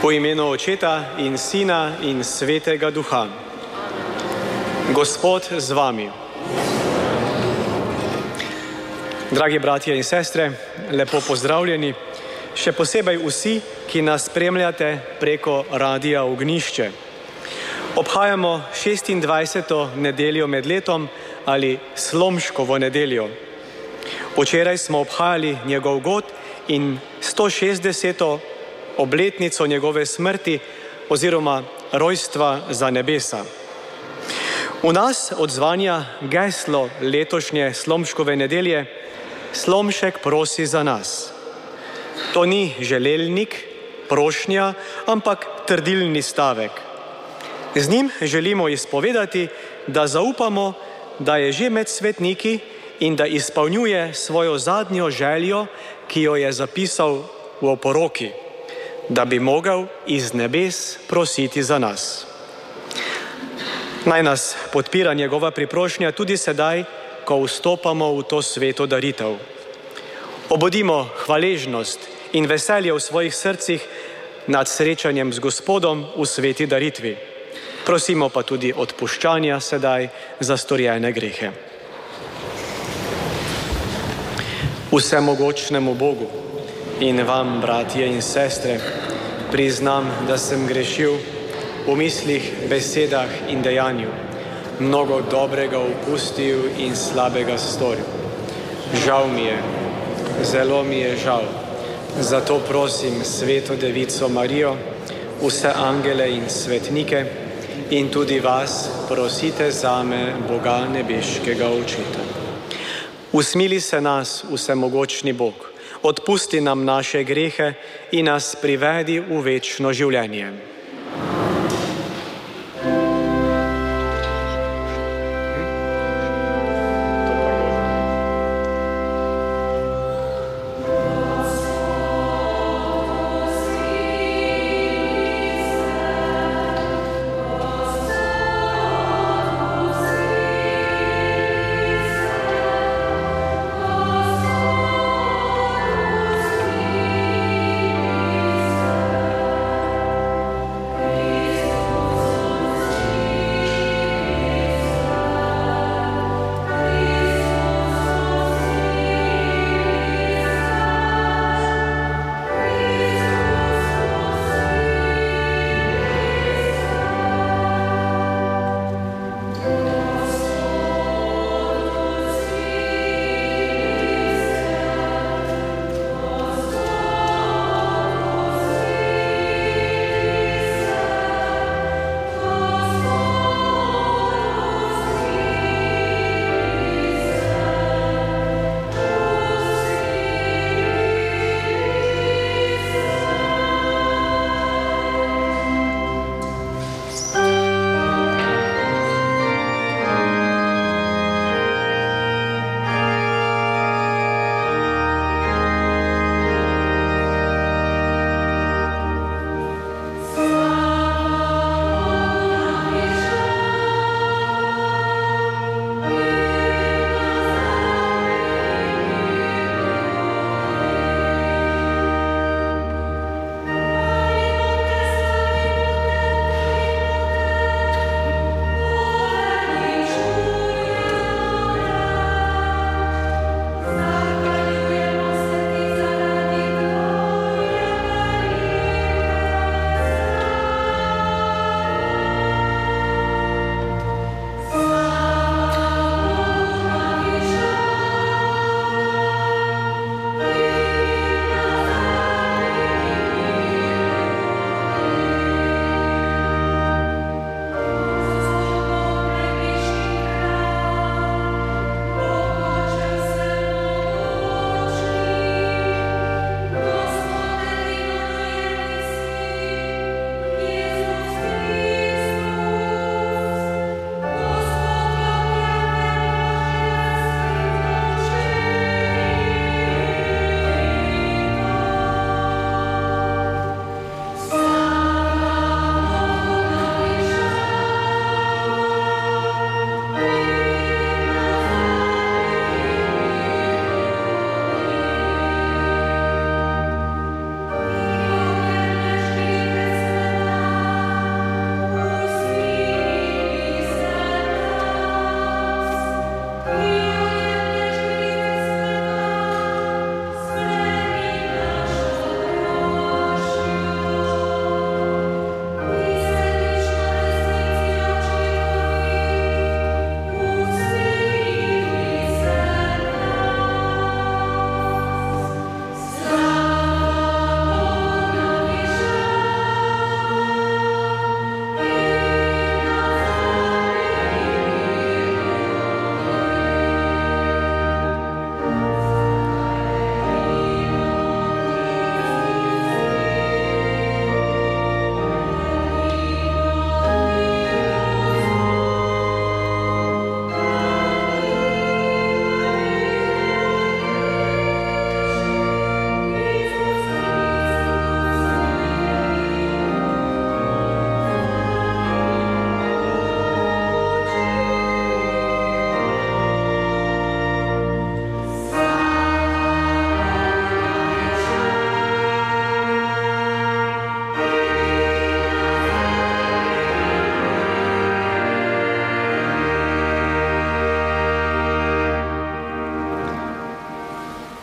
Po imenu Očeta in Sina in Svetega Duha. Gospod z vami. Dragi bratje in sestre, lepo pozdravljeni, še posebej vsi, ki nas spremljate preko Radia Ognjišče. Obhajamo 26. nedeljo med letom ali Slomškovo nedeljo. Včeraj smo obhajali njegov god in 160. obletnico njegove smrti oziroma rojstva za nebesa. V nas odzvanja geslo letošnje Slomškove nedelje: Slomšek prosi za nas. To ni želelnik, prošnja, ampak trdilni stavek. Z njim želimo izpovedati, da zaupamo, da je že med svetniki in da izpolnjuje svojo zadnjo željo, ki jo je zapisal v oporoki, da bi mogel iz nebes prositi za nas. Naj nas podpira njegova priprošnja tudi sedaj, ko vstopamo v to sveto daritev. Obudimo hvaležnost in veselje v svojih srcih nad srečanjem z Gospodom v sveti daritvi. Prosimo pa tudi odpuščanja sedaj za storjene grehe. Vsemogočnemu Bogu in vam, bratje in sestre, priznam, da sem grešil v mislih, besedah in dejanju, mnogo dobrega opustil in slabega storil. Žal mi je, zelo mi je žal. Zato prosim Sveto Devico Marijo, vse angele in svetnike in tudi vas prosite zame, Boga nebeškega Očeta. Usmili se nas, vsemogočni Bog, odpusti nam naše grehe in nas privedi v večno življenje.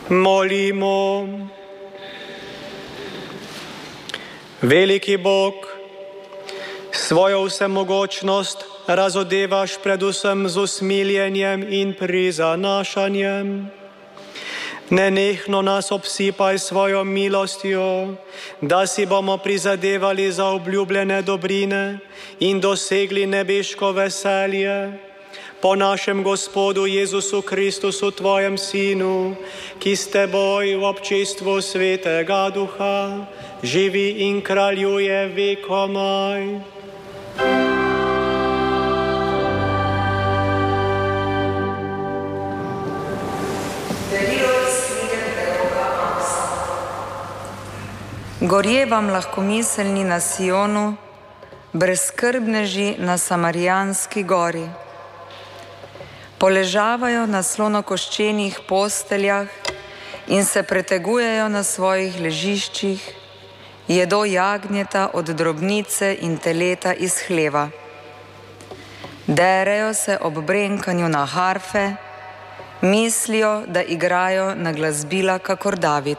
Molimo. Veliki Bog, svojo vsemogočnost razodevaš predvsem z usmiljenjem in prizanašanjem. Nenehno nas obsipaj svojo milostjo, da si bomo prizadevali za obljubljene dobrine in dosegli nebeško veselje. Po našem Gospodu Jezusu Kristusu, Tvojem Sinu, ki s Teboj v občestvu Svetega Duha živi in kraljuje vekomaj. Gorje vam lahkomiselni na Sionu, brezskrbneži na Samarijanski gori. Poležavajo na slonokoščenih posteljah in se pretegujejo na svojih ležiščih, jedo jagnjeta od drobnice in teleta iz hleva. Derejo se ob brenkanju na harfe, mislijo, da igrajo na glasbila kakor David.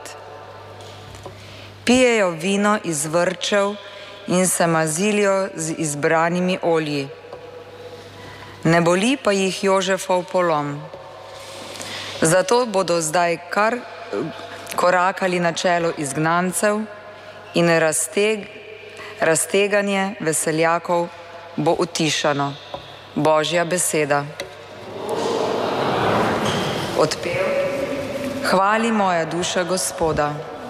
Pijejo vino iz vrčev in se mazilijo z izbranimi olji. Ne boli pa jih Jožefov polom. Zato bodo zdaj kar korakali na čelo izgnancev in razteganje veseljakov bo utišano. Božja beseda. Odpev. Hvali moja duša Gospoda.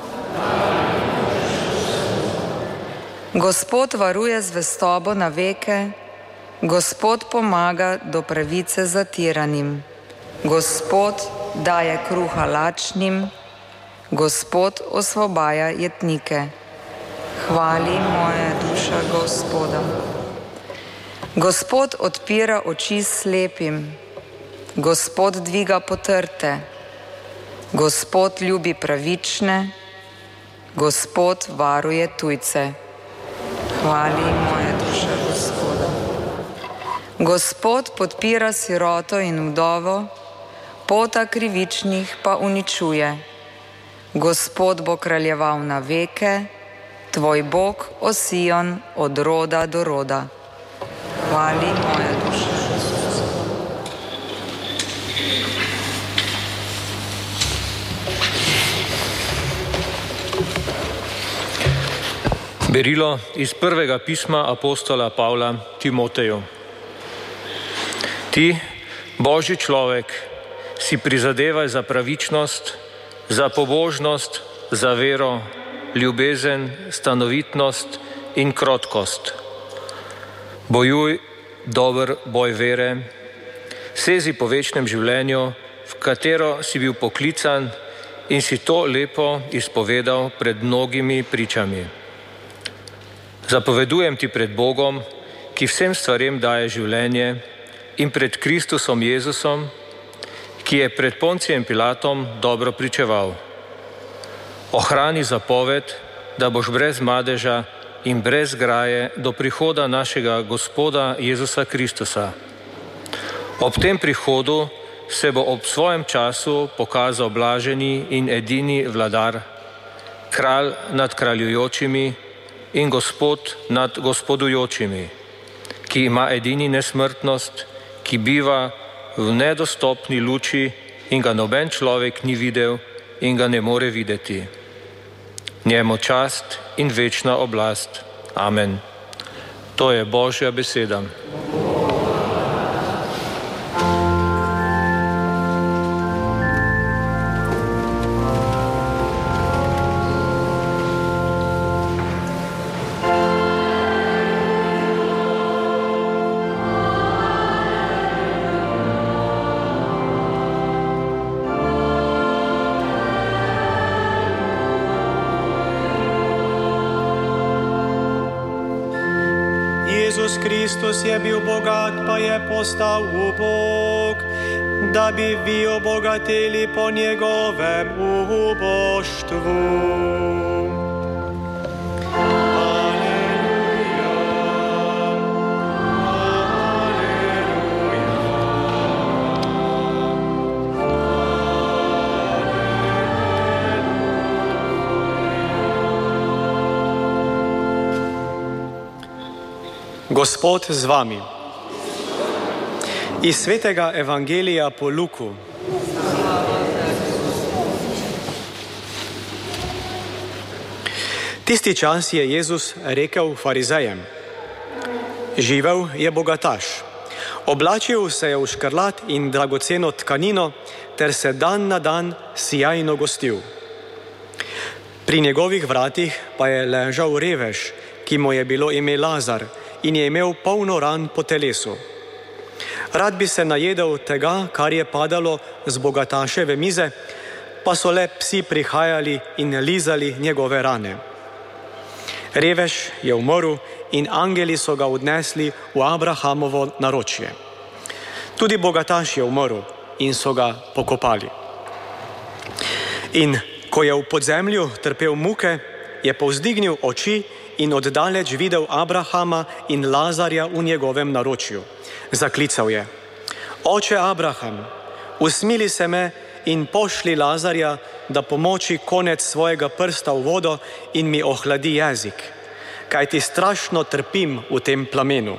Gospod varuje zvestobo na veke, Gospod pomaga do pravice zatiranim, Gospod daje kruha lačnim, Gospod osvobaja jetnike. Hvali moja duša Gospoda. Gospod odpira oči slepim, Gospod dviga potrte, Gospod ljubi pravične, Gospod varuje tujce. Hvali moja duša Gospoda. Gospod podpira siroto in vdovo, pota krivičnih pa uničuje. Gospod bo kraljeval na veke, tvoj Bog, o Sion, od roda do roda. Hvali moja duša Gospoda. Berilo iz prvega pisma apostola Pavla Timoteju. Ti, Božji človek, si prizadevaj za pravičnost, za pobožnost, za vero, ljubezen, stanovitnost in krotkost. Bojuj dober boj vere, sezi po večnem življenju, v katero si bil poklican in si to lepo izpovedal pred mnogimi pričami. Zapovedujem ti pred Bogom, ki vsem stvarem daje življenje, in pred Kristusom Jezusom, ki je pred Poncijem Pilatom dobro pričeval. Ohrani zapoved, da boš brez madeža in brez graje do prihoda našega Gospoda Jezusa Kristusa. Ob tem prihodu se bo ob svojem času pokazal blaženi in edini vladar, kralj nad kraljujočimi in Gospod nad gospodujočimi, ki ima edini nesmrtnost, ki biva v nedostopni luči in ga noben človek ni videl in ga ne more videti. Njemu čast in večna oblast. Amen. To je Božja beseda. Jezus Kristus je bil bogat, pa je postal ubog, da bi vi obogateli po njegovem uboštvu. Aleluja, Gospod z vami. Iz svetega Evangelija po Luku. Tisti čas je Jezus rekel farizejem: živel je bogataš, oblačil se je v škrlat in dragoceno tkanino ter se dan na dan sijajno gostil. Pri njegovih vratih pa je ležal revež, ki mu je bilo ime Lazar in je imel polno ran po telesu. Rad bi se najedel tega, kar je padalo z bogataševe mize, pa so le psi prihajali in lizali njegove rane. Revež je umrl in angeli so ga odnesli v Abrahamovo naročje. Tudi bogataš je umrl in so ga pokopali. In ko je v podzemlju trpel muke, je povzdignil oči in oddaleč videl Abrahama in Lazarja v njegovem naročju. Zaklical je: Oče Abraham, usmili se me in pošli Lazarja, da pomoči konec svojega prsta v vodo in mi ohladi jezik, kajti strašno trpim v tem plamenu.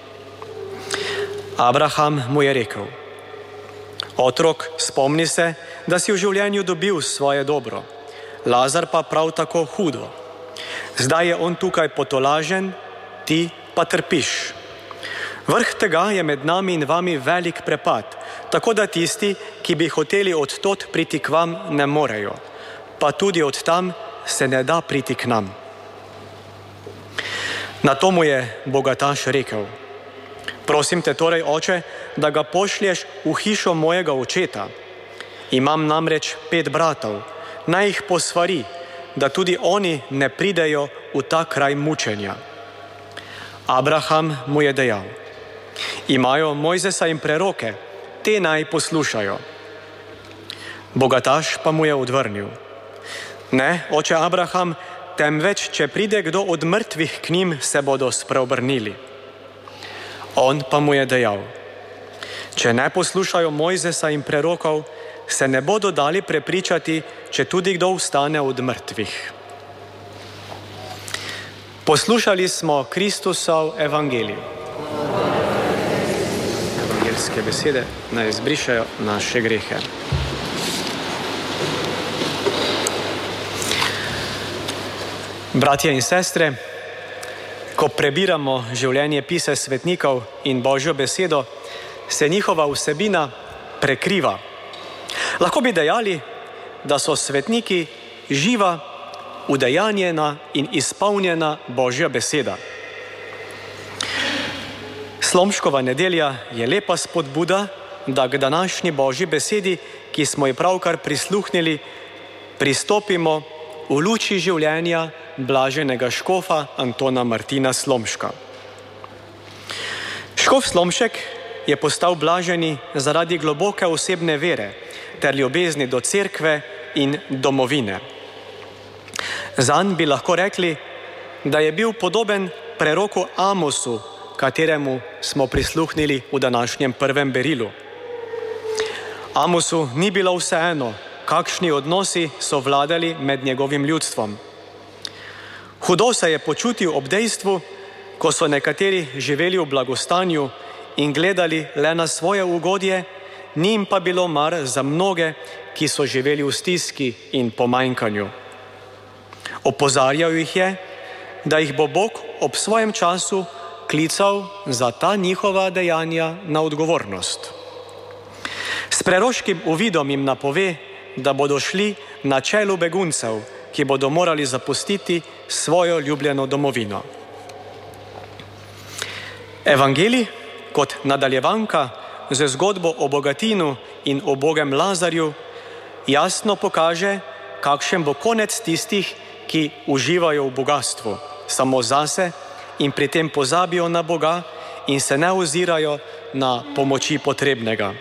Abraham mu je rekel: Otrok, spomni se, da si v življenju dobil svoje dobro, Lazar pa prav tako hudo. Zdaj je on tukaj potolažen, ti pa trpiš. Vrh tega je med nami in vami velik prepad, tako da tisti, ki bi hoteli od tod priti k vam, ne morejo, pa tudi od tam se ne da priti k nam. Na to mu je bogataš rekel: Prosim te torej, oče, da ga pošlješ v hišo mojega očeta. Imam namreč 5 bratov, naj jih posvari, da tudi oni ne pridejo v ta kraj mučenja. Abraham mu je dejal: Imajo Mojzesa in preroke, te naj poslušajo. Bogataš pa mu je odvrnil: Ne, oče Abraham, temveč, če pride kdo od mrtvih k njim, se bodo spreobrnili. On pa mu je dejal: Če ne poslušajo Mojzesa in prerokov, se ne bodo dali prepričati, če tudi kdo vstane od mrtvih. Poslušali smo Kristusov evangelij. Evangeljske besede naj izbrišejo naše grehe. Bratje in sestre, ko prebiramo življenje pise svetnikov in Božjo besedo, se njihova vsebina prekriva. Lahko bi dejali, da so svetniki živa, udejanjena in izpolnjena Božja beseda. Slomškova nedelja je lepa spodbuda, da k današnji Božji besedi, ki smo ji pravkar prisluhnili, pristopimo v luči življenja blaženega škofa Antona Martina Slomška. Škof Slomšek je postal blaženi zaradi globoke osebne vere ter ljubezni do cerkve in domovine. Zanj bi lahko rekli, da je bil podoben preroku Amosu, kateremu smo prisluhnili v današnjem prvem berilu. Amosu ni bilo vseeno, kakšni odnosi so vladali med njegovim ljudstvom. Hudo se je počutil ob dejstvu, ko so nekateri živeli v blagostanju in gledali le na svoje ugodje, ni jim pa bilo mar za mnoge, ki so živeli v stiski in pomanjkanju. Opozarjal jih je, da jih bo Bog ob svojem času klical za ta njihova dejanja na odgovornost. S preroškim uvidom jim napove, da bodo šli na čelu beguncev, ki bodo morali zapustiti svojo ljubljeno domovino. Evangelij kot nadaljevanka z zgodbo o bogatinu in o ubogem Lazarju jasno pokaže, kakšen bo konec tistih, ki uživajo v bogastvu samo zase in pri tem pozabijo na Boga in se ne ozirajo na pomoči potrebnega.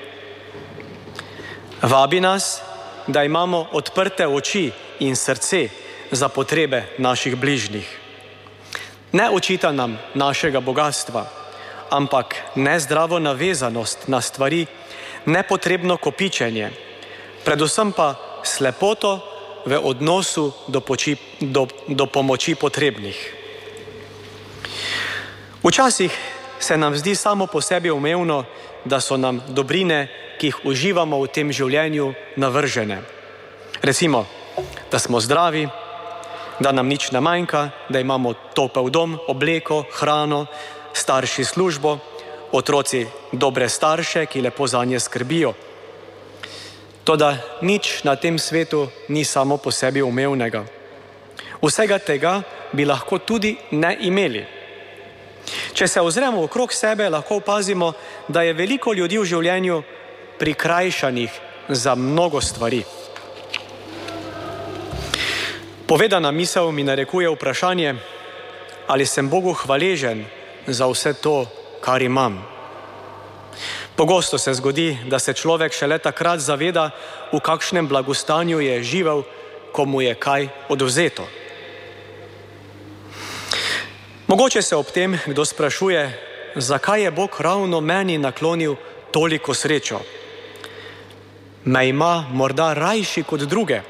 Vabi nas, da imamo odprte oči in srce za potrebe naših bližnjih. Ne očita nam našega bogastva, ampak nezdravo navezanost na stvari, nepotrebno kopičenje, predvsem pa slepoto v odnosu do pomoči potrebnih. Včasih se nam zdi samo po sebi umevno, da so nam dobrine, ki jih uživamo v tem življenju, navržene. Recimo, da smo zdravi, da nam nič ne manjka, da imamo topel dom, obleko, hrano, starši službo, otroci dobre starše, ki lepo zanje skrbijo. Toda nič na tem svetu ni samo po sebi umevnega. Vsega tega bi lahko tudi ne imeli. Če se ozremo okrog sebe, lahko opazimo, da je veliko ljudi v življenju prikrajšanih za mnogo stvari. Povedana misel mi narekuje vprašanje, ali sem Bogu hvaležen za vse to, kar imam. Pogosto se zgodi, da se človek šele takrat zaveda, v kakšnem blagostanju je živel, ko mu je kaj odvzeto. Mogoče se ob tem kdo sprašuje, zakaj je Bog ravno meni naklonil toliko srečo. Me ima morda rajši kot druge?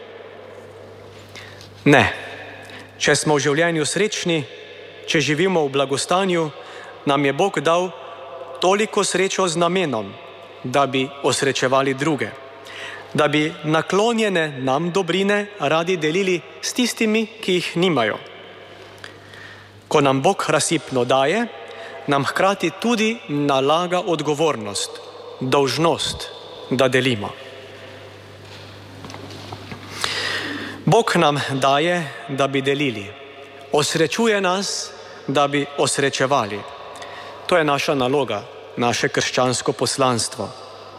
Ne. Če smo v življenju srečni, če živimo v blagostanju, nam je Bog dal toliko srečo z namenom, da bi osrečevali druge, da bi naklonjene nam dobrine radi delili s tistimi, ki jih nimajo. Ko nam Bog razsipno daje, nam hkrati tudi nalaga odgovornost, dolžnost, da delimo. Bog nam daje, da bi delili. Osrečuje nas, da bi osrečevali. To je naša naloga, naše krščansko poslanstvo.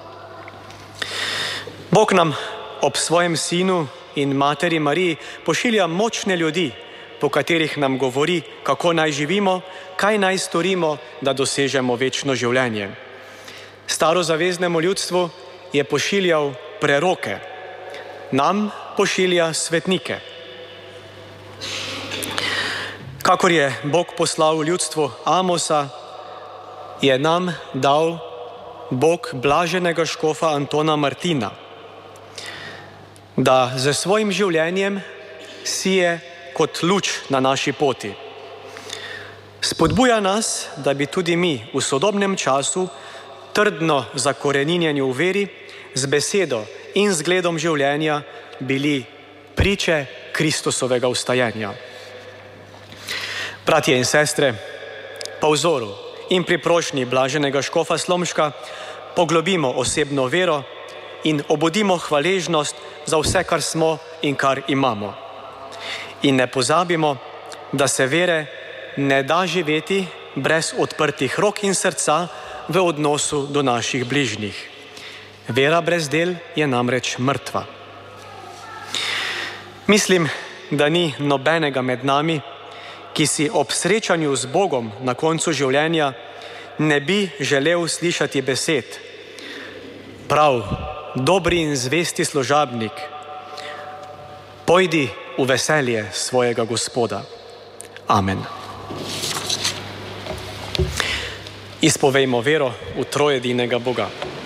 Bog nam ob svojem sinu in materi Mariji pošilja močne ljudi, po katerih nam govori, kako naj živimo, kaj naj storimo, da dosežemo večno življenje. Starozaveznemu ljudstvu je pošiljal preroke, nam pošilja svetnike. Kakor je Bog poslal ljudstvu Amosa, je nam dal Bog blaženega škofa Antona Martina, da z svojim življenjem sije kot luč na naši poti. Spodbuja nas, da bi tudi mi v sodobnem času trdno zakoreninjeni v veri, z besedo in zgledom življenja bili priče Kristusovega vstajenja. Bratje in sestre, po vzoru in pri prošnji blaženega škofa Slomška poglobimo osebno vero in obudimo hvaležnost za vse, kar smo in kar imamo. In ne pozabimo, da se vere ne da živeti brez odprtih rok in srca v odnosu do naših bližnjih. Vera brez del je namreč mrtva. Mislim, da ni nobenega med nami, ki si ob srečanju z Bogom na koncu življenja ne bi želel slišati besed: prav, dobri in zvesti služabnik, pojdi v veselje svojega Gospoda. Amen. Izpovejmo vero v trojedinega Boga.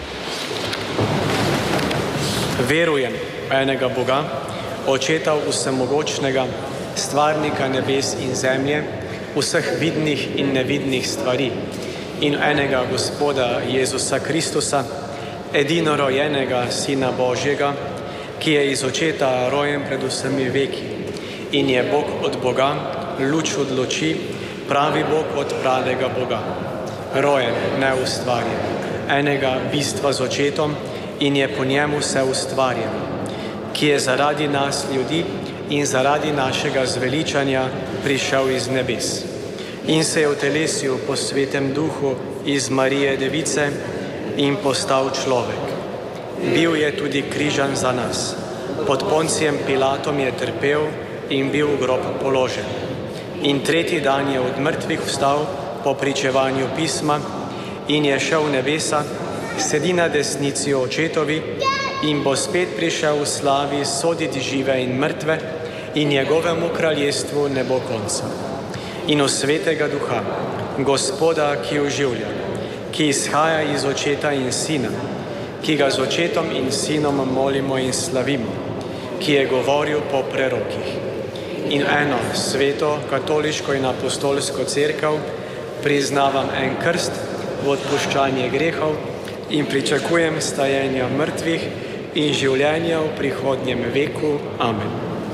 Verujem v enega Boga, Očeta vsemogočnega, stvarnika nebes in zemlje, vseh vidnih in nevidnih stvari, in enega Gospoda Jezusa Kristusa, edinorojenega Sina Božjega, ki je iz Očeta rojen pred vsemi veki in je Bog od Boga, luč od luči, pravi Bog od pravega Boga, rojen, neustvarjen, enega bistva z Očetom in je po njemu vse ustvarjeno, ki je zaradi nas ljudi in zaradi našega zveličanja prišel iz nebes in se je utelesil po Svetem Duhu iz Marije Device in postal človek. Bil je tudi križan za nas. Pod Poncijem Pilatom je trpel in bil v grob položen. In tretji dan je od mrtvih vstal po pričevanju pisma in je šel v nebesa, sedi na desnici Očetovi in bo spet prišel v slavi soditi žive in mrtve in njegovemu kraljestvu ne bo konca. In v Svetega Duha, Gospoda, ki oživlja, ki izhaja iz Očeta in Sina, ki ga z Očetom in Sinom molimo in slavimo, ki je govoril po prerokih. In eno sveto, katoliško in apostolsko cerkev priznavam en krst v odpuščanje grehov in pričakujem stajenja mrtvih in življenja v prihodnjem veku. Amen.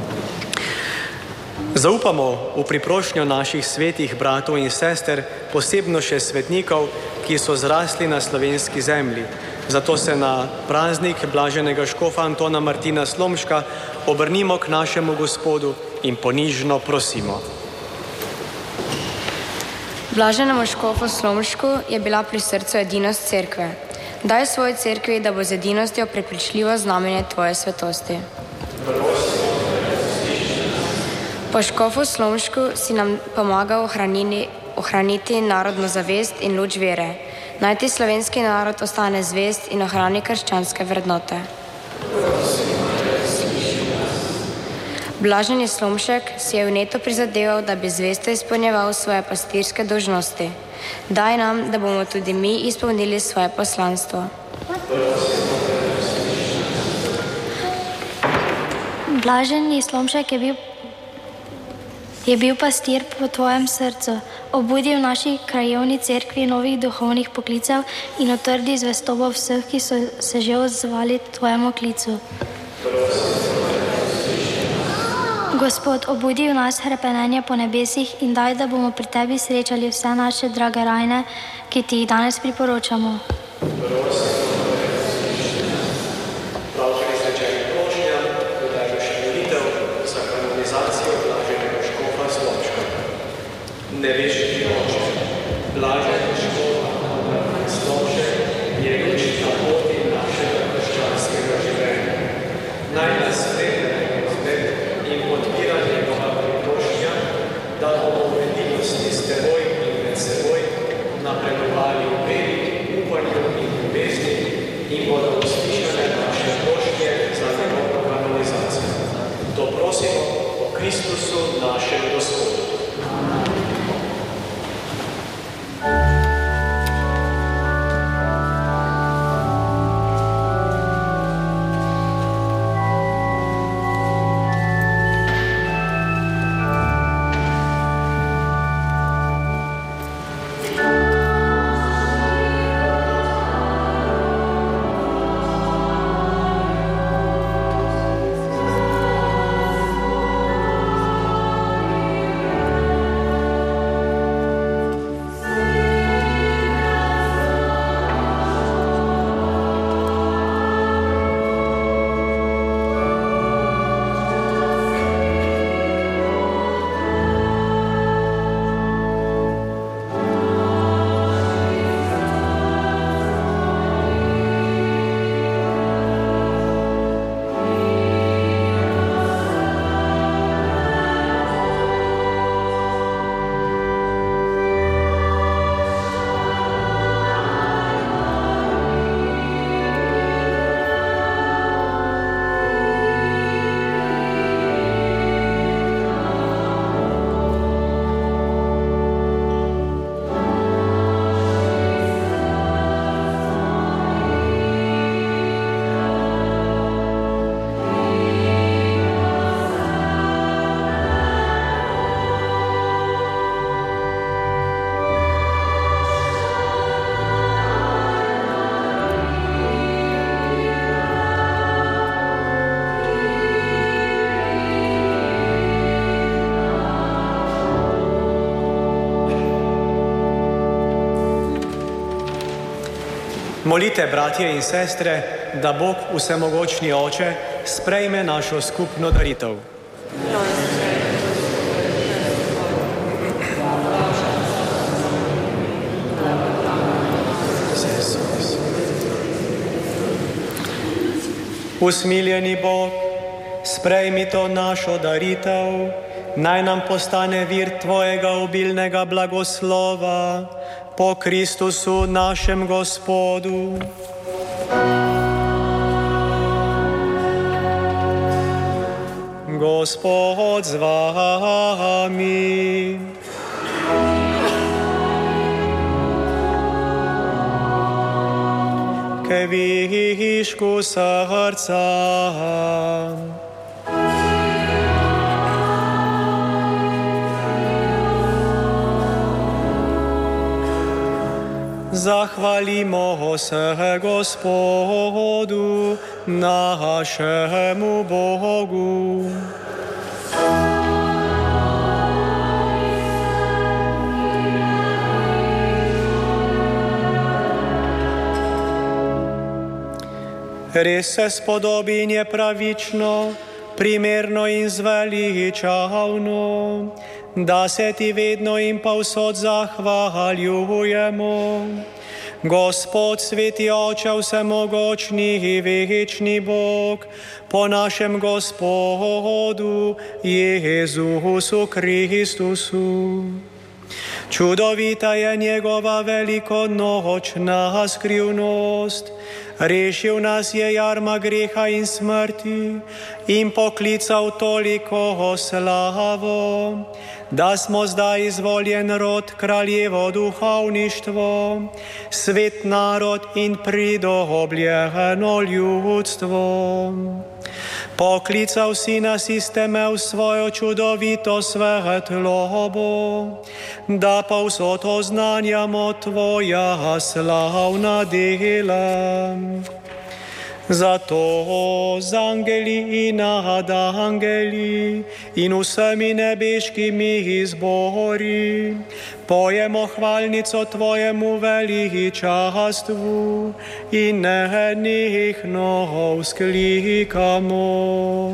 Zaupamo v priprošnjo naših svetih bratov in sester, posebno še svetnikov, ki so zrasli na slovenski zemlji. Zato se na praznik blaženega škofa Antona Martina Slomška obrnimo k našemu Gospodu in ponižno prosimo. Blaženemu škofu Slomšku je bila pri srcu edinost cerkve. Daj svoji cerkvi, da bo z edinostjo prepričljivo znamenje tvoje svetosti. Po škofu Slomšku si nam pomagal ohraniti narodno zavest in luč vere. Naj ti slovenski narod ostane zvest in ohrani krščanske vrednote. Blaženi Slomšek si je vneto prizadeval, da bi zvesto izpolnjeval svoje pastirske dolžnosti. Daj nam, da bomo tudi mi izpolnili svoje poslanstvo. Blaženi Slomšek je bil pastir po tvojem srcu. Obudi v naši krajevni cerkvi novih duhovnih poklicev in utrdi zvestobo vseh, ki so se že odzvali tvojemu klicu. Gospod, obudi v nas hrepenenje po nebesih in daj, da bomo pri tebi srečali vse naše drage rajne, ki ti jih danes priporočamo. Nebeški Oče, blaženi škof Anton Slomšek je luč na poti našega krščanskega življenja. Naj nas spremlja in podpira njegova priprošnja, da bomo v edinosti s teboj in med seboj napredovali v veri, upanju in ljubezni in bodo uslišane naše prošnje za njegovo kanonizacijo. To prosimo po Kristusu našem Gospodu. Molite, bratje in sestre, da Bog vsemogočni Oče sprejme našo skupno daritev. Usmiljeni Bog, sprejmi to našo daritev, naj nam postane vir tvojega obilnega blagoslova, po Kristusu našem Gospodu. Gospod z vami. K višku srca. Zahvalimo se Gospodu, našemu Bogu. Res se spodobi in je pravično, primerno in zveličavno, da se ti vedno in povsod zahvaljujemo. Gospod, sveti Oče, vsemogočni in večni Bog, po našem Gospodu Jezusu Kristusu. Čudovita je njegova velikonočna skrivnost, rešil nas je jarma greha in smrti in poklical toliko slavo, da smo zdaj izvoljen rod, kraljevo duhovništvo, svet narod in pridobljeno ljudstvo. Poklical si nas iz teme v svojo čudovito svetlobo, da povsod oznanjamo tvoja slavna dela. Zato z angeli in nad angeli in vsemi nebeškimi zbori pojemo hvalnico tvojemu veličastvu in nenehno vzklikamo.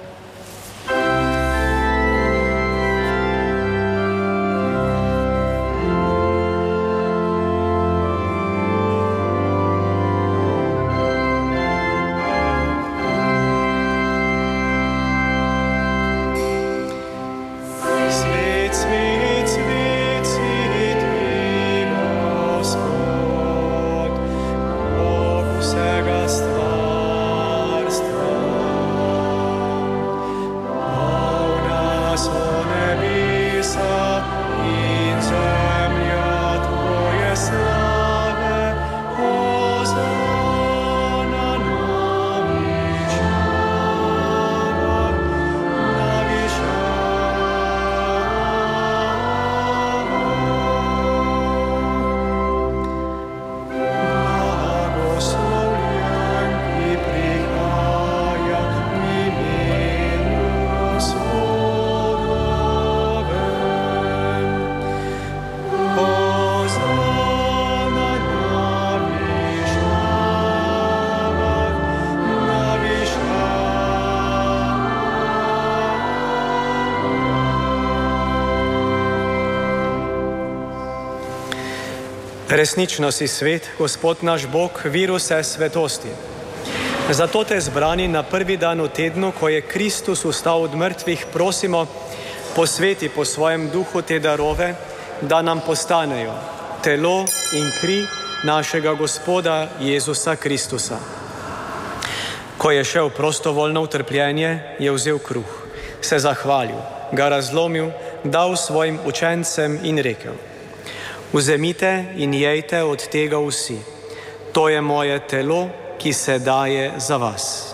Resnično si svet, Gospod naš Bog, vir vse svetosti. Zato te zbrani na prvi dan v tednu, ko je Kristus vstal od mrtvih, prosimo, posveti po svojem duhu te darove, da nam postanejo telo in kri našega Gospoda Jezusa Kristusa. Ko je šel prostovoljno v trpljenje, je vzel kruh, se zahvalil, ga razlomil, dal svojim učencem in rekel: Vzemite in jejte od tega vsi. To je moje telo, ki se daje za vas.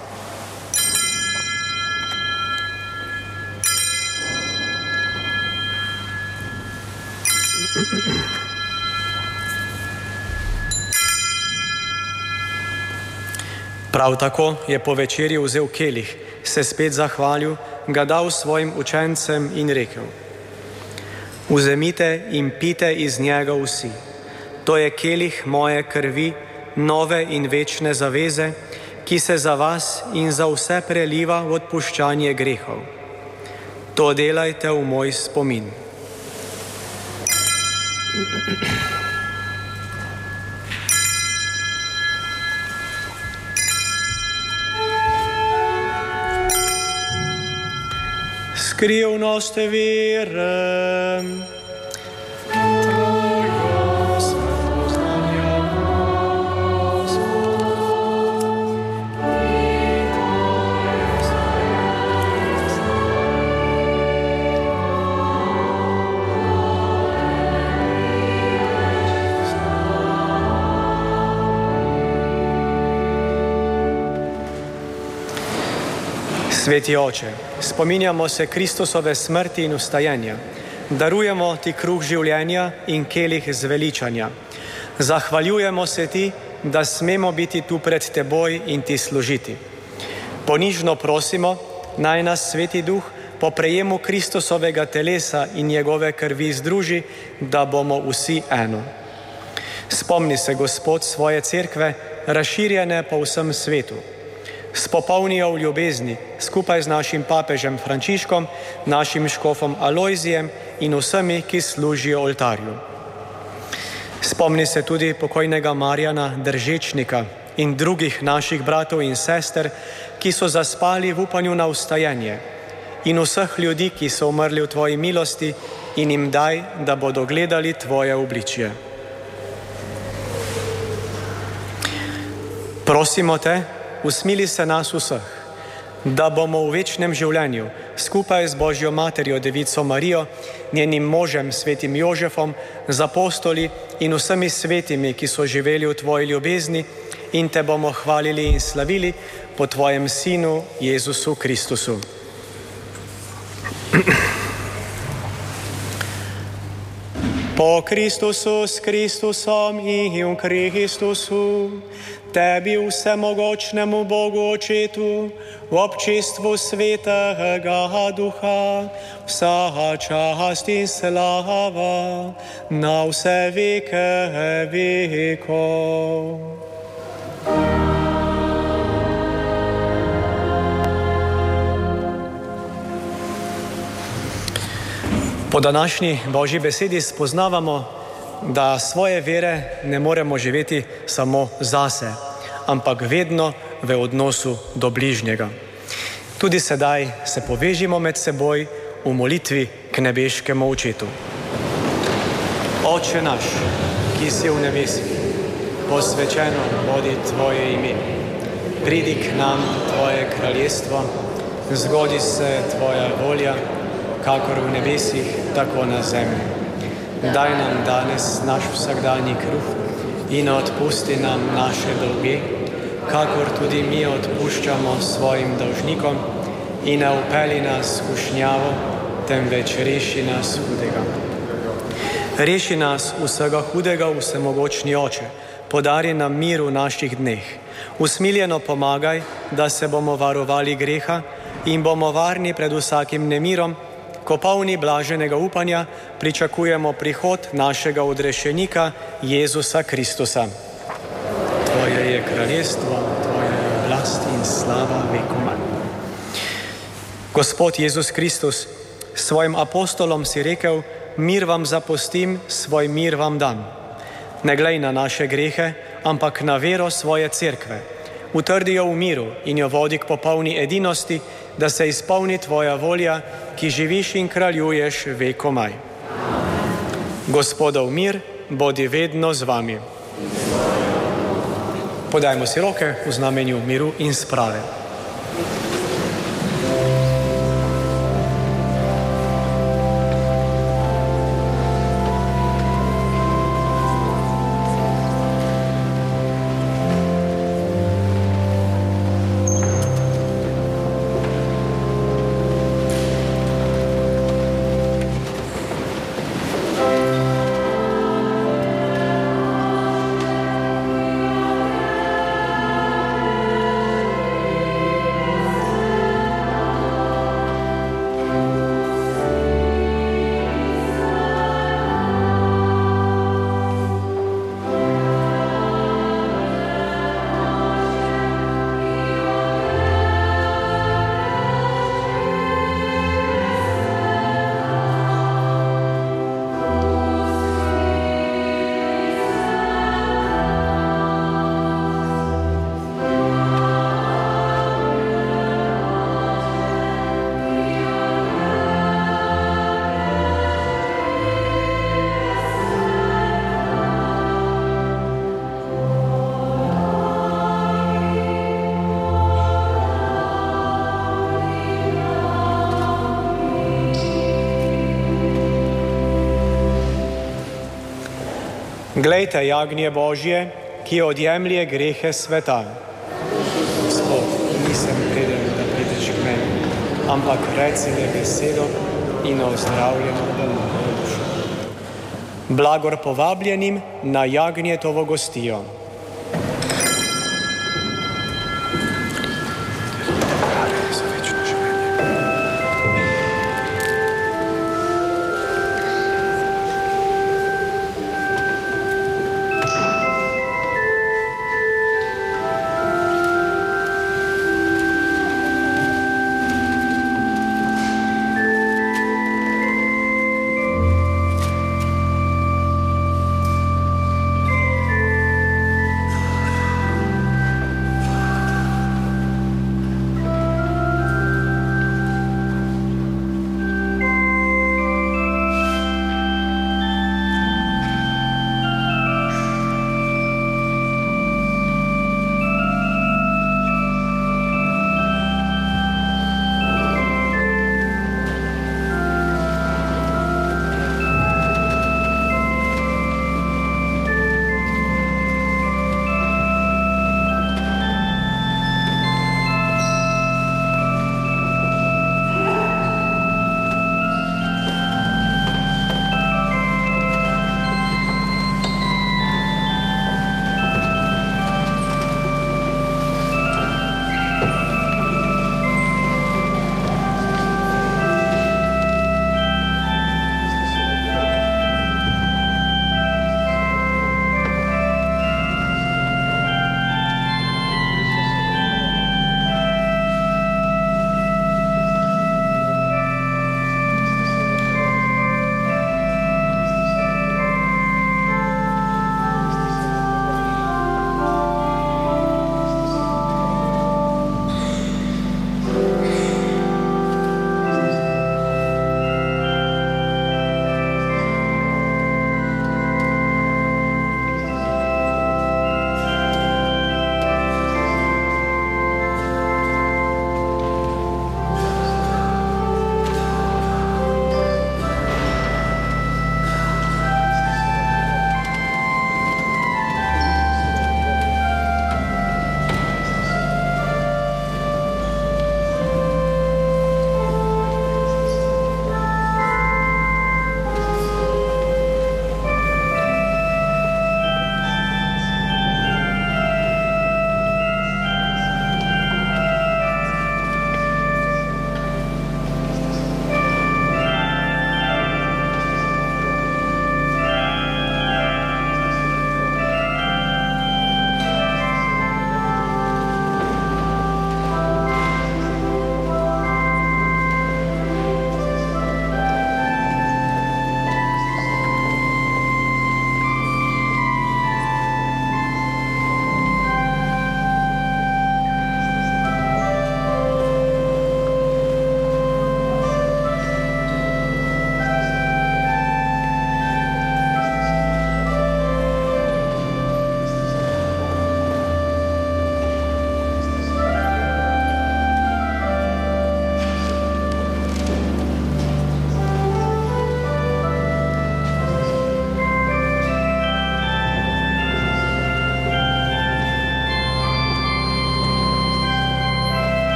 Prav tako je po večerji vzel kelih, se spet zahvalil, ga dal svojim učencem in rekel: Vzemite in pite iz njega vsi. To je kelih moje krvi, nove in večne zaveze, ki se za vas in za vse preliva v odpuščanje grehov. To delajte v moj spomin. Skrivnost vere. Sveti Oče, spominjamo se Kristusove smrti in vstajenja, darujemo ti kruh življenja in kelih zveličanja. Zahvaljujemo se ti, da smemo biti tu pred teboj in ti služiti. Ponižno prosimo, naj nas Sveti Duh po prejemu Kristusovega telesa in njegove krvi združi, da bomo vsi eno. Spomni se, Gospod, svoje cerkve, razširjene po vsem svetu. Spopolni jo v ljubezni, skupaj z našim papežem Frančiškom, našim škofom Alojzijem in vsemi, ki služijo oltarju. Spomni se tudi pokojnega Marjana Držečnika in drugih naših bratov in sester, ki so zaspali v upanju na vstajenje, in vseh ljudi, ki so umrli v tvoji milosti, in jim daj, da bodo gledali tvoje obličje. Prosimo te, usmili se nas vseh, da bomo v večnem življenju skupaj z Božjo materjo Devico Marijo, njenim možem svetim Jožefom, z apostoli in vsemi svetimi, ki so živeli v tvoji ljubezni, in te bomo hvalili in slavili po tvojem Sinu Jezusu Kristusu. Po Kristusu, s Kristusom in v Kristusu, tebi vsemogočnemu Bogu Očetu, v občestvu Svetega Duha, vsa čast in slava na vse veke vekov. Po današnji Božji besedi spoznavamo, da svoje vere ne moremo živeti samo zase, ampak vedno v odnosu do bližnjega. Tudi sedaj se povežimo med seboj v molitvi k nebeškemu Očetu. Oče naš, ki si v nebesih, posvečeno bodi tvoje ime. Pridi k nam tvoje kraljestvo, zgodi se tvoja volja, kakor v nebesih, tako na zemlji. Daj nam danes naš vsakdanji kruh in odpusti nam naše dolge, kakor tudi mi odpuščamo svojim dolžnikom, in ne vpelji nas v kušnjavo, temveč reši nas hudega. Reši nas vsega hudega, vsemogočni Oče, podari nam mir v naših dneh. Usmiljeno pomagaj, da se bomo varovali greha in bomo varni pred vsakim nemirom, ko polni blaženega upanja pričakujemo prihod našega odrešenika Jezusa Kristusa. Tvoje je kraljestvo, tvoja je oblast in slava vekomaj. Gospod Jezus Kristus, svojim apostolom si rekel, mir vam zapustim, svoj mir vam dam. Ne glej na naše grehe, ampak na vero svoje cerkve. Utrdi jo v miru in jo vodi k popolni edinosti, da se izpolni tvoja volja, ki živiš in kraljuješ vekomaj. Gospodov mir bodi vedno z vami. Podajmo si roke v znamenju miru in sprave. Glejte, jagnje Božje, ki odjemlje grehe sveta. Gospod, nisem vreden, da prideš k meni, ampak reci le besedo in ozdravljeno bo mojo dušo. Blagor povabljenim na jagnjetovo gostijo.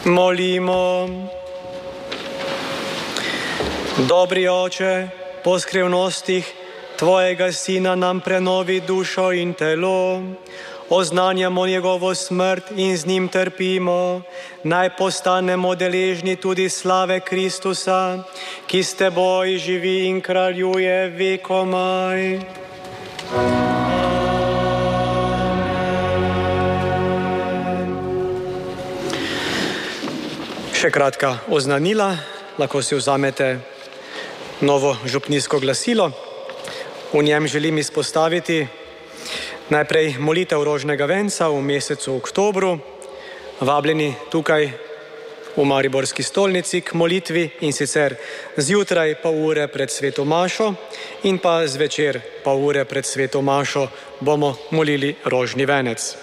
Molimo. Dobri Oče, po skrivnostih Tvojega Sina nam prenovi dušo in telo, oznanjamo njegovo smrt in z njim trpimo, naj postanemo deležni tudi slave Kristusa, ki s Teboj živi in kraljuje vekomaj. Še kratka oznanila, lahko si vzamete novo župnijsko glasilo. V njem želim izpostaviti najprej molitev rožnega venca v mesecu oktobru, vabljeni tukaj v Mariborski stolnici k molitvi, in sicer zjutraj pol ure pred sveto mašo in pa zvečer pol ure pred sveto mašo bomo molili rožni venec.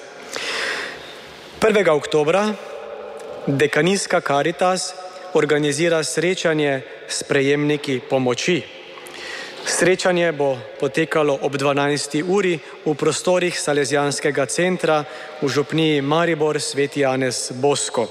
1. oktobra Dekanijska Karitas organizira srečanje s prejemniki pomoči. Srečanje bo potekalo ob 12. uri v prostorih Salesijanskega centra v župniji Maribor Sveti Janez Bosko.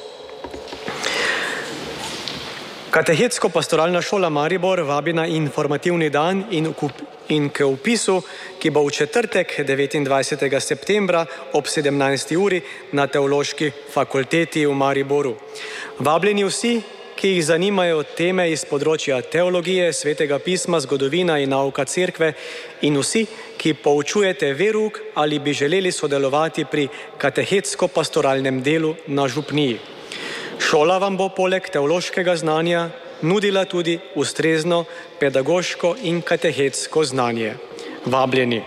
Katehetsko-pastoralna šola Maribor vabi na informativni dan in k vpisu, ki bo v četrtek 29. septembra ob 17. uri na Teološki fakulteti v Mariboru. Vabljeni vsi, ki jih zanimajo teme iz področja teologije, svetega pisma, zgodovina in nauka cerkve, in vsi, ki poučujete verouk ali bi želeli sodelovati pri katehetsko-pastoralnem delu na župniji. Šola vam bo poleg teološkega znanja nudila tudi ustrezno pedagoško in katehetsko znanje. Vabljeni.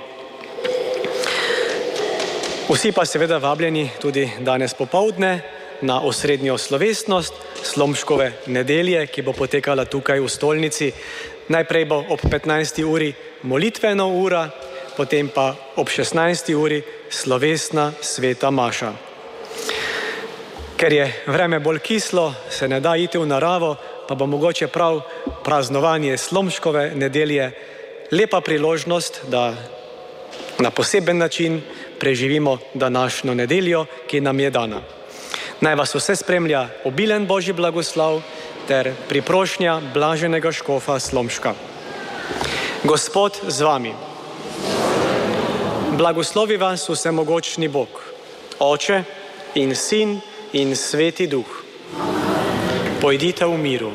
Vsi pa seveda vabljeni tudi danes popoldne na osrednjo slovesnost Slomškove nedelje, ki bo potekala tukaj v stolnici. Najprej bo ob 15. uri molitvena ura, potem pa ob 16. uri slovesna sveta maša. Ker je vreme bolj kislo, se ne da iti v naravo, pa bo mogoče prav praznovanje Slomškove nedelje lepa priložnost, da na poseben način preživimo današnjo nedeljo, ki nam je dana. Naj vas vse spremlja obilen Božji blagoslov ter priprošnja blaženega škofa Slomška. Gospod z vami. Blagoslovi vas vsemogočni Bog, Oče in Sin in Sveti Duh. Pojdite v miru.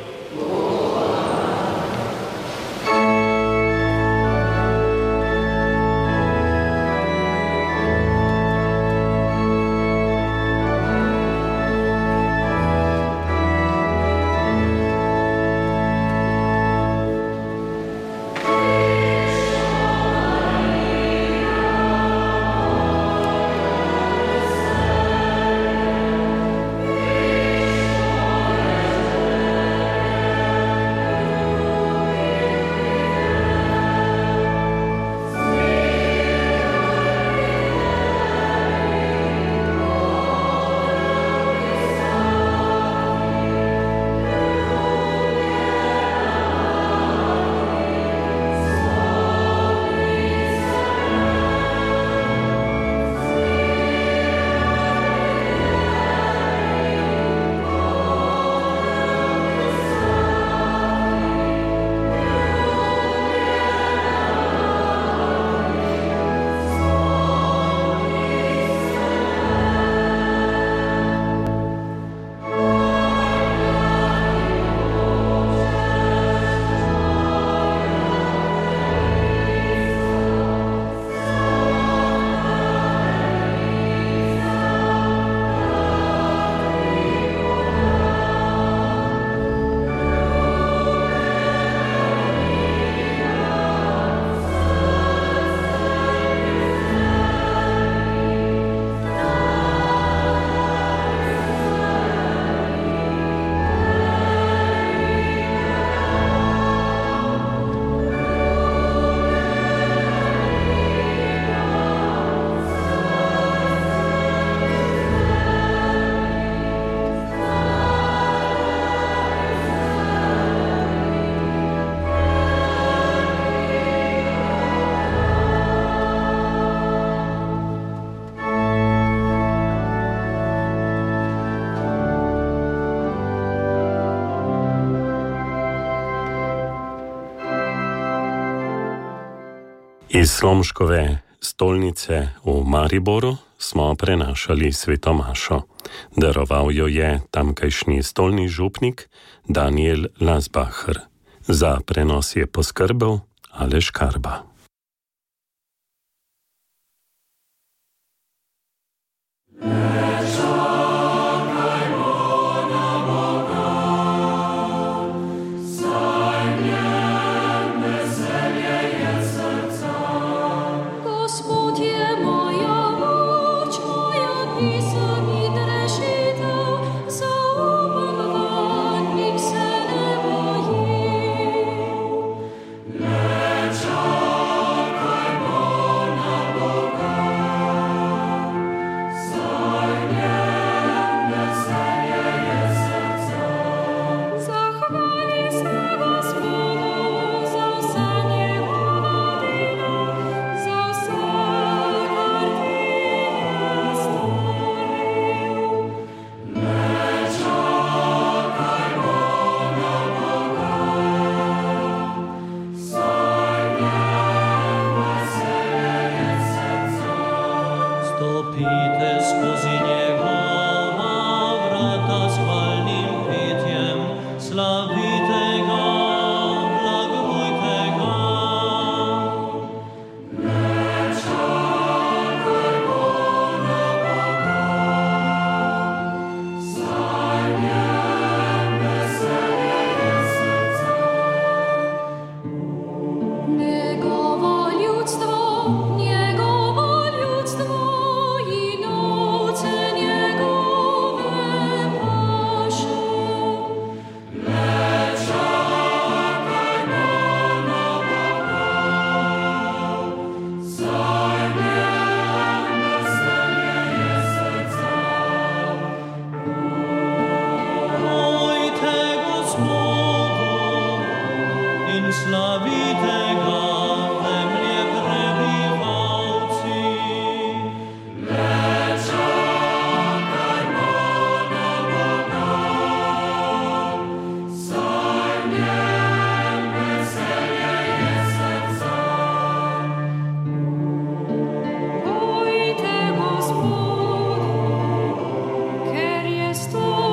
Iz Slomškove stolnice v Mariboru smo prenašali sveto mašo. Daroval jo je tamkajšnji stolni župnik Daniel Lasbacher. Za prenos je poskrbel Aleš Karba.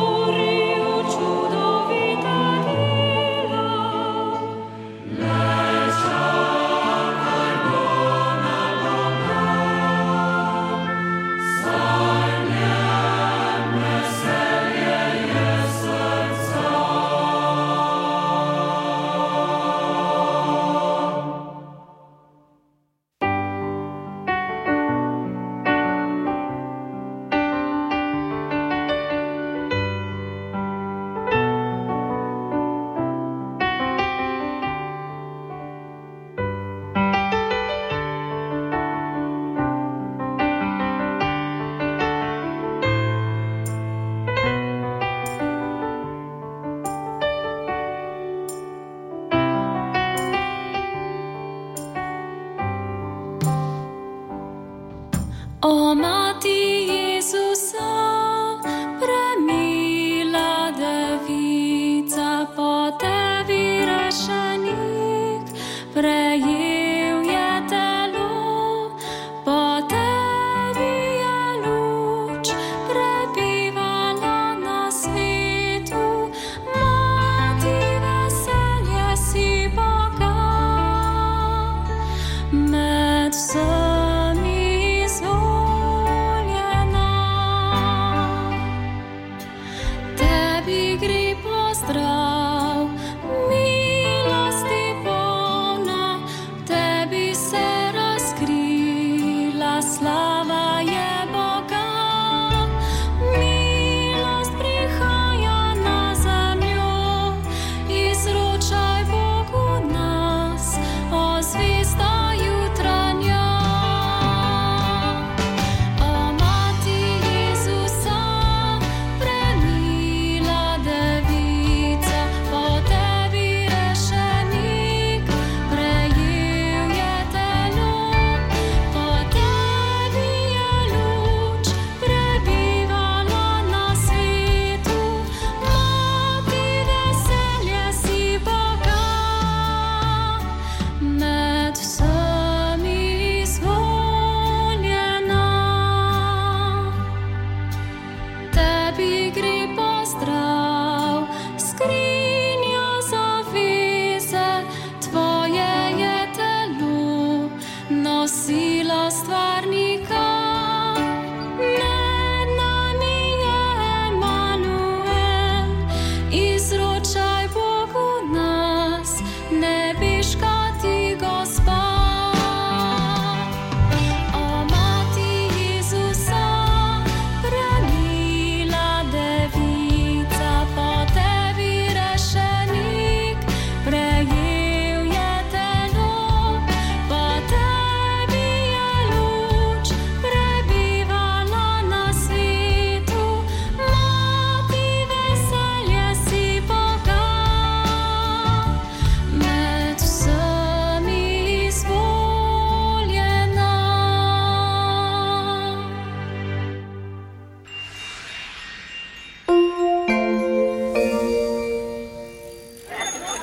La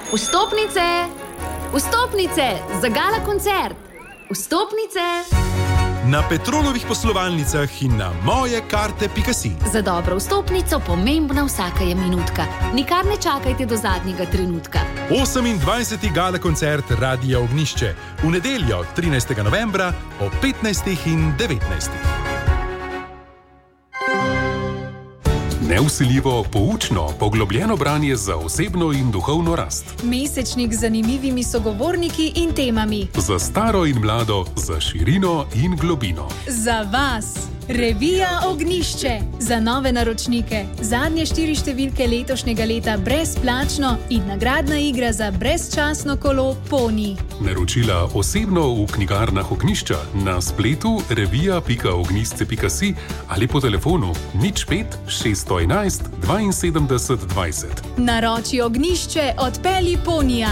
Vstopnice! Vstopnice za gala koncert! Vstopnice! Na Petrolovih poslovalnicah in na mojekarte.si. Za dobro vstopnico pomembna vsaka je minutka. Nikar ne čakajte do zadnjega trenutka. 28. gala koncert Radia Ognjišče v nedeljo 13. novembra o 15. in 19. Nevsiljivo, poučno, poglobljeno branje za osebno in duhovno rast. Mesečnik z zanimivimi sogovorniki in temami. Za staro in mlado, za širino in globino. Za vas, revija Ognjišče. Za nove naročnike, zadnje 4 številke letošnjega leta brezplačno in nagradna igra za brezčasno kolo Poni. Naročila osebno v knjigarnah Ognjišča, na spletu revija.ognjisce.si ali po telefonu 05 611 72 20. Naroči Ognjišče, odpelji Ponija.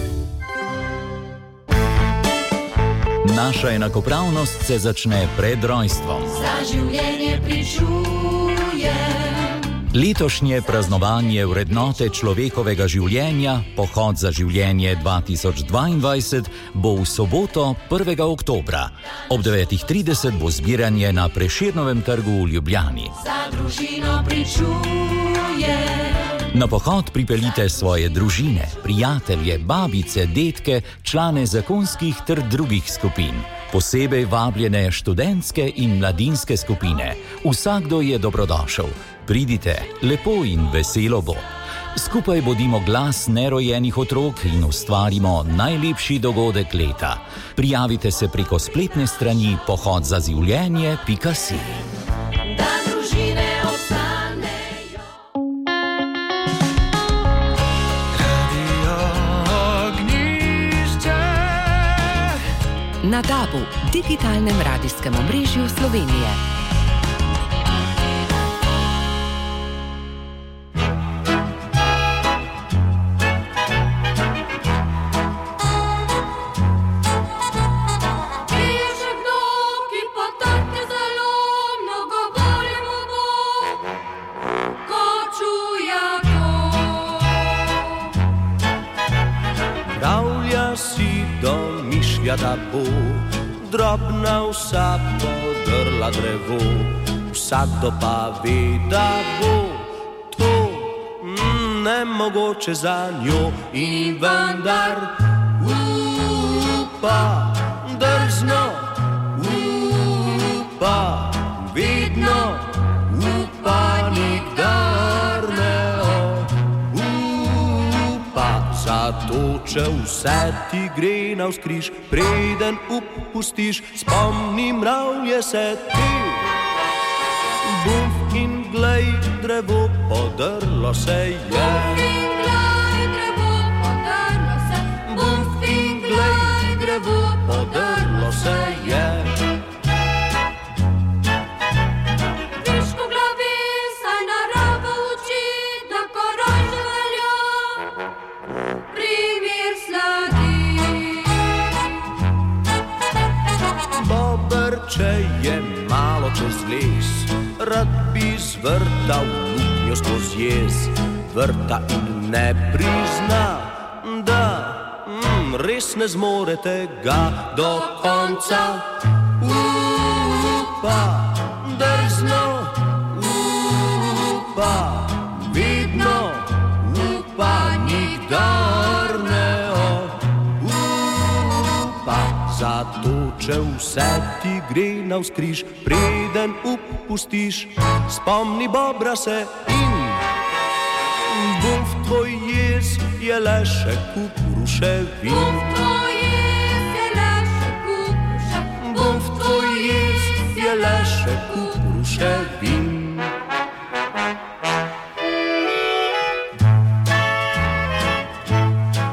Naša enakopravnost se začne pred rojstvom. Za življenje pričujem. Letošnje praznovanje vrednote človekovega življenja, pohod za življenje 2022, bo v soboto 1. oktobra. Ob 9:30 bo zbiranje na Prešernovem trgu v Ljubljani. Za družino pričujem. Na pohod pripeljite svoje družine, prijatelje, babice, detke, člane zakonskih ter drugih skupin. Posebej vabljene študentske in mladinske skupine. Vsakdo je dobrodošel. Pridite, lepo in veselo bo. Skupaj bodimo glas nerojenih otrok in ustvarimo najlepši dogodek leta. Prijavite se preko spletne strani pohodzazivljenje.si. Na DAB-u, digitalnem radijskem omrežju Slovenije. Da bo drobna vsa podrla drevo, vsakdo pa ve, da bo to nemogoče za njo in vendar upa, drzno upa, vedno upa, nikdar ne upa, zato če vse ti gre navzkriž, preden upustiš, spomni mravlje se ti. Buf in glej, drevo podrlo se je. Buf in glej, drevo podrlo se je. Viško glavi, saj narava uči, da koraj življo primir sladi. Če je malo čez les, rad bi zvrtal luknjo skozi jez, vrta in ne prizna, da res ne zmorete ga do konca. Upa, drzno, upa, vedno, upa, nikdar ne upa, zato če vse ti gre navzkriž, preden upustiš, spomni bobra se in bumf tvoj jez je le še kup ruševin. Bumf tvoj jez je le še kup ruševin. Bumf tvoj jez je le še kup ruševin.